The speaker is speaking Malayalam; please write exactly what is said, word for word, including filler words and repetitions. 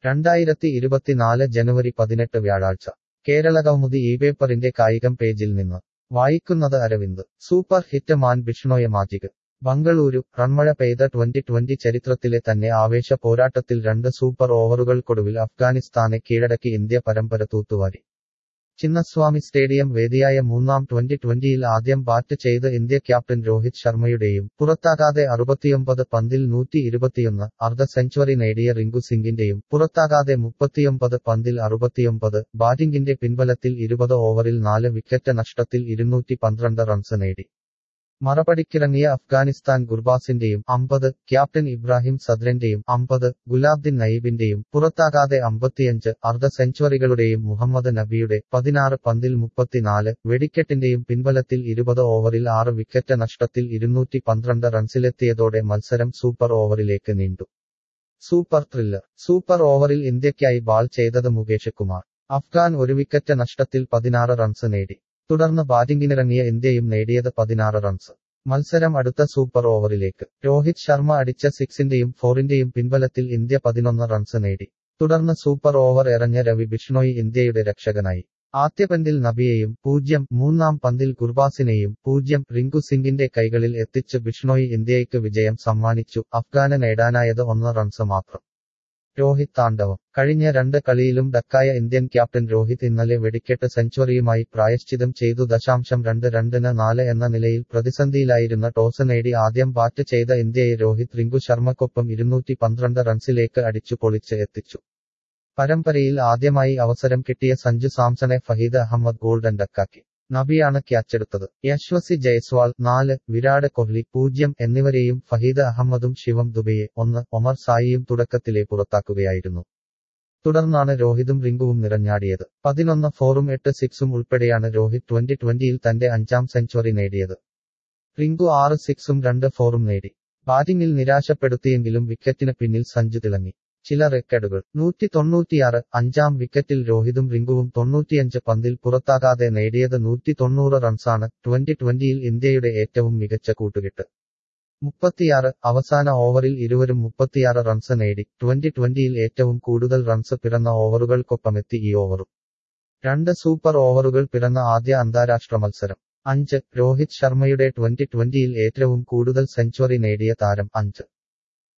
രണ്ടായിരത്തി ഇരുപത്തിനാല് ജനുവരി പതിനെട്ട് വ്യാഴാഴ്ച കേരളകൗമുദി ഇപേപ്പറിന്റെ കായികം പേജിൽ നിന്ന് വായിക്കുന്നത് Aravind. Super hit man Bishnoi magic. Bengaluru. റൺമഴ പെയ്ത ട്വന്റി ട്വന്റി ചരിത്രത്തിലെ തന്നെ ആവേശ പോരാട്ടത്തിൽ രണ്ട് സൂപ്പർ ഓവറുകൾക്കൊടുവിൽ അഫ്ഗാനിസ്ഥാനെ കീഴടക്കി ഇന്ത്യ പരമ്പര തൂത്തുവാരി. ചിന്നസ്വാമി സ്റ്റേഡിയം വേദിയായ മൂന്നാം ട്വന്റി ട്വന്റിയിൽ ആദ്യം ബാറ്റ് ചെയ്ത് ഇന്ത്യ ക്യാപ്റ്റൻ രോഹിത് ശർമ്മയുടെയും പുറത്താകാതെ അറുപത്തിയൊമ്പത് പന്തിൽ നൂറ്റി ഇരുപത്തിയൊന്ന് അർദ്ധ സെഞ്ചുറി നേടിയ റിങ്കു സിംഗിന്റെയും പുറത്താകാതെ മുപ്പത്തിയൊമ്പത് പന്തിൽ അറുപത്തിയൊമ്പത് ബാറ്റിംഗിന്റെ പിൻബലത്തിൽ ഇരുപത് ഓവറിൽ നാല് വിക്കറ്റ് നഷ്ടത്തിൽ ഇരുന്നൂറ്റി പന്ത്രണ്ട് റൺസ് നേടി. മറപടിക്കിറങ്ങിയ അഫ്ഗാനിസ്ഥാൻ ഗുർബാസിന്റെയും അമ്പത്, ക്യാപ്റ്റൻ ഇബ്രാഹിം സദ്രന്റെയും അമ്പത്, ഗുലാബ്ദിൻ നയീബിന്റെയും പുറത്താകാതെ അമ്പത്തിയഞ്ച് അർദ്ധ സെഞ്ചുറികളുടെയും മുഹമ്മദ് നബിയുടെ പതിനാറ് പന്തിൽ മുപ്പത്തിനാല് വെടിക്കെട്ടിന്റെയും പിൻബലത്തിൽ ഇരുപത് ഓവറിൽ ആറ് വിക്കറ്റ് നഷ്ടത്തിൽ ഇരുന്നൂറ്റി പന്ത്രണ്ട് റൺസിലെത്തിയതോടെ മത്സരം സൂപ്പർ ഓവറിലേക്ക് നീണ്ടു. Super thriller. സൂപ്പർ ഓവറിൽ ഇന്ത്യയ്ക്കായി ബാൾ ചെയ്തത് മുകേഷ് കുമാർ. അഫ്ഗാൻ ഒരു വിക്കറ്റ് നഷ്ടത്തിൽ പതിനാറ് റൺസ് നേടി. തുടർന്ന് ബാറ്റിംഗിനിറങ്ങിയ ഇന്ത്യയും നേടിയത് പതിനാറ് റൺസ്. മത്സരം അടുത്ത സൂപ്പർ ഓവറിലേക്ക്. രോഹിത് ശർമ്മ അടിച്ച സിക്സിന്റെയും ഫോറിന്റെയും പിൻബലത്തിൽ ഇന്ത്യ പതിനൊന്ന് റൺസ് നേടി. തുടർന്ന് സൂപ്പർ ഓവർ എറിഞ്ഞ രവി ബിഷ്ണോയി ഇന്ത്യയുടെ രക്ഷകനായി. ആദ്യ പന്തിൽ നബിയെയും പൂജ്യം, മൂന്നാം പന്തിൽ ഗുർബാസിനെയും പൂജ്യം റിങ്കു സിംഗിന്റെ കൈകളിൽ എത്തിച്ച് ബിഷ്ണോയി ഇന്ത്യയ്ക്ക് വിജയം സമ്മാനിച്ചു. അഫ്ഗാന് നേടാനായത് ഒന്ന് റൺസ് മാത്രം. രോഹിത് താണ്ഡവം. കഴിഞ്ഞ രണ്ട് കളിയിലും ഡക്കായ ഇന്ത്യൻ ക്യാപ്റ്റൻ രോഹിത് ഇന്നലെ വെടിക്കെട്ട് സെഞ്ചുറിയുമായി പ്രായശ്ചിത്തം ചെയ്തു. ദശാംശം രണ്ട് രണ്ടിന് നാല് എന്ന നിലയിൽ പ്രതിസന്ധിയിലായിരുന്ന ടോസ് നേടി ആദ്യം ബാറ്റ് ചെയ്ത ഇന്ത്യയെ രോഹിത് റിങ്കു ശർമ്മക്കൊപ്പം ഇരുന്നൂറ്റി പന്ത്രണ്ട് റൺസിലേക്ക് അടിച്ചു പൊളിച്ച് എത്തിച്ചു. പരമ്പരയിൽ ആദ്യമായി അവസരം കിട്ടിയ സഞ്ജു സാംസണെ ഫഹീദ് അഹമ്മദ് ഗോൾഡൻ ഡക്കാക്കി. നബിയാണ് ക്യാച്ചെടുത്തത്. യശ്വസി ജയ്സ്വാൾ നാല്, വിരാട് കോഹ്ലി പൂജ്യം എന്നിവരെയും ഫഹീദ് അഹമ്മദും ശിവം ദുബെയെ ഒന്ന്, ഒമർ സായിയും തുടക്കത്തിലെ പുറത്താക്കുകയായിരുന്നു. തുടർന്നാണ് രോഹിതും റിങ്കുവും നിറഞ്ഞാടിയത്. പതിനൊന്ന് ഫോറും എട്ട് സിക്സും ഉൾപ്പെടെയാണ് രോഹിത് ട്വന്റി ട്വന്റിയിൽ തന്റെ അഞ്ചാം സെഞ്ചുറി നേടിയത്. റിങ്കു ആറ് സിക്സും രണ്ട് ഫോറും നേടി. ബാറ്റിംഗിൽ നിരാശപ്പെടുത്തിയെങ്കിലും വിക്കറ്റിന് പിന്നിൽ സഞ്ജു തിളങ്ങി. ചില റെക്കോർഡുകൾ. നൂറ്റി തൊണ്ണൂറ്റിയാറ് അഞ്ചാം വിക്കറ്റിൽ രോഹിതും റിങ്കുവും തൊണ്ണൂറ്റിയഞ്ച് പന്തിൽ പുറത്താകാതെ നേടിയത് നൂറ്റി തൊണ്ണൂറ് റൺസാണ്. ട്വന്റി ട്വന്റിയിൽ ഇന്ത്യയുടെ ഏറ്റവും മികച്ച കൂട്ടുകെട്ട്. മുപ്പത്തിയാറ് അവസാന ഓവറിൽ ഇരുവരും മുപ്പത്തിയാറ് റൺസ് നേടി. ട്വന്റി ട്വന്റിയിൽ ഏറ്റവും കൂടുതൽ റൺസ് പിറന്ന ഓവറുകൾക്കൊപ്പമെത്തി ഈ ഓവറും. രണ്ട് സൂപ്പർ ഓവറുകൾ പിറന്ന ആദ്യ അന്താരാഷ്ട്ര മത്സരം. അഞ്ച് രോഹിത് ശർമ്മയുടെ ട്വന്റി ട്വന്റിയിൽ ഏറ്റവും കൂടുതൽ സെഞ്ചുറി നേടിയ താരം. അഞ്ച്